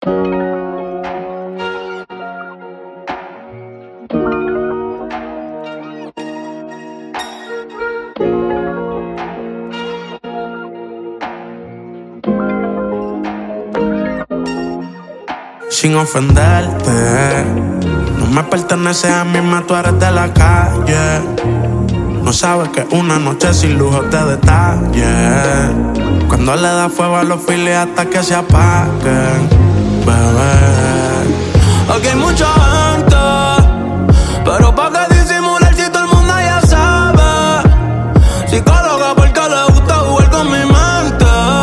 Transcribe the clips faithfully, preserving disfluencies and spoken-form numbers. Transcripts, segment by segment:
Sin ofenderte, no me perteneces a mí, más tú eres de la calle. No sabes que una noche sin lujo te detalle. Cuando le da fuego a los files hasta que se apaguen, bebé. Aquí hay mucha gente, pero pa' que disimular si todo el mundo ya sabe. Psicóloga porque le gusta jugar con mi mente.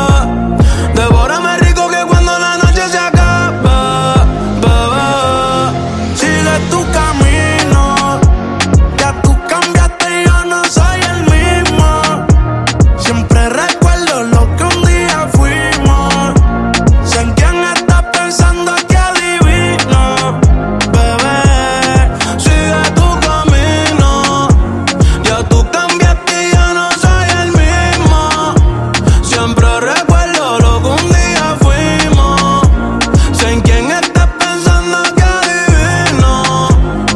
Devórame rico que cuando la noche se acabe, bebé. Sigue tu camino, ya tú cambiaste y yo no soy el mismo. Siempre recuerdo lo que un día fuimos. Sé en quién estás pensando que adivino, bebé. Sigue tu camino, ya tú cambiaste y yo no soy el mismo. Siempre recuerdo lo que un día fuimos. Sé en quién estás pensando que adivino,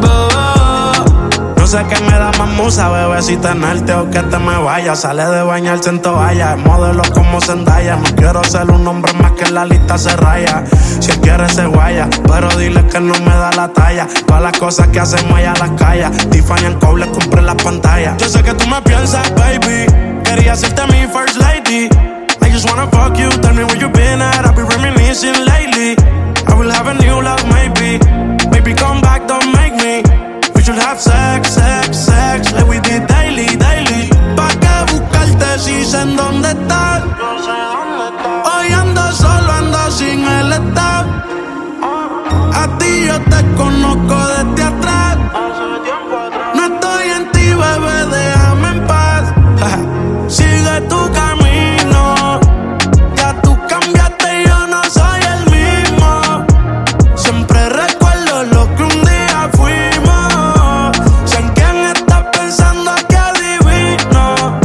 bebé. No sé qué me da más musa, bebé, si tenerte o que te me vaya. Sale de bañarse en toalla, modelo como Zendaya. No quiero ser un hombre más que en la lista se raya. Si él quiere se guaya, pero dile que no me da la talla. Todas las cosas que hacemos ella las calla. Tiffany en Cole, compré la pantalla. Yo sé que tú me piensas, baby. Quería hacerte mi first lady. I just wanna fuck you, tell me where you been at. I've been reminiscing lately. I will have a new love, maybe. Baby, come back, don't make me. We should have sex, sex, sex, like we did daily, daily. ¿Pa' qué buscarte si sé en dónde estás? Yo sé dónde estás. Hoy ando solo, ando sin el staff. A ti yo te conozco desde atrás. Hace tiempo atrás. No estoy en ti, bebé, déjame en paz. Sigue tu camino, ya tú cambiaste y yo no soy el mismo. Siempre recuerdo lo que un día fuimos. Sé en quién estás pensando que adivino,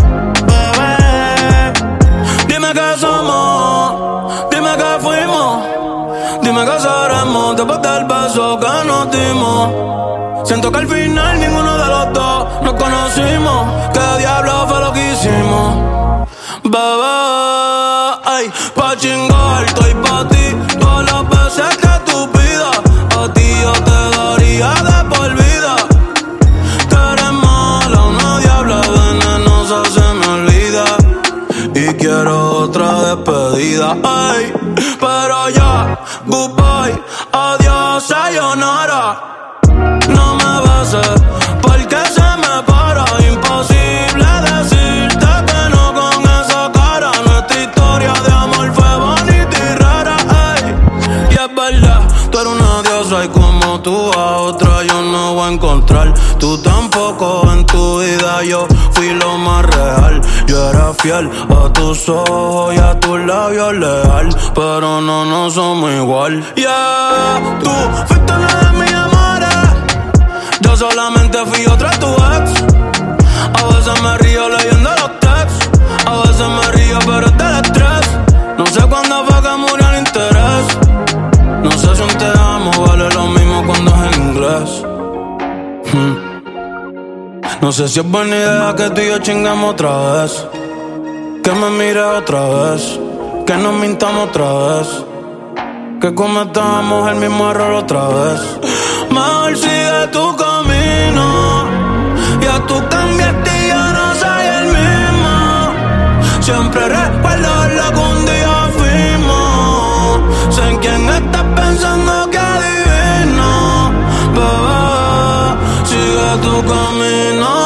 bebé. Dime qué somos, dime qué fuimos. Dime qué seremos después del beso que nos dimos. Siento que al final ninguno de los dos nos conocimos. ¿Qué diablo fue lo que hicimos? Bebé, ay, pa' chingar, estoy pa' ti. Todas las veces que tú pidas, a ti yo te daría de por vida. Que eres mala, una diabla venenosa se me olvida. Y quiero otra despedida, ay. Pero ya, goodbye, adiós, sayonara. No me beses, porque se me para. Imposible decirte que no con esa cara. Nuestra historia de amor fue bonita y rara, ey. Y es verdad, tú eres una diosa y como tú a otra yo no voy a encontrar. Tú tampoco en tu vida, yo fui lo más real. Yo era fiel a tus ojos y a tus labios leal, pero no, no somos igual. Yeah, tú fuiste una de mis amores, yo solamente fui otra de tu ex. A veces me río leyendo los texts, a veces me río pero es del estrés. No sé cuándo fue que murió el interés. No sé si un te amo vale lo mismo cuando es en inglés. hmm. No sé si es buena idea que tú y yo chingamos otra vez, que me mires otra vez, que nos mintamos otra vez, que cometamos el mismo error otra vez. Mejor sigue tu camino, ya tú cambiaste y yo no soy el mismo. Siempre recuerdo lo que un día fuimos. Sé en quién estás pensando que adivino, bebé. Sigue tu camino.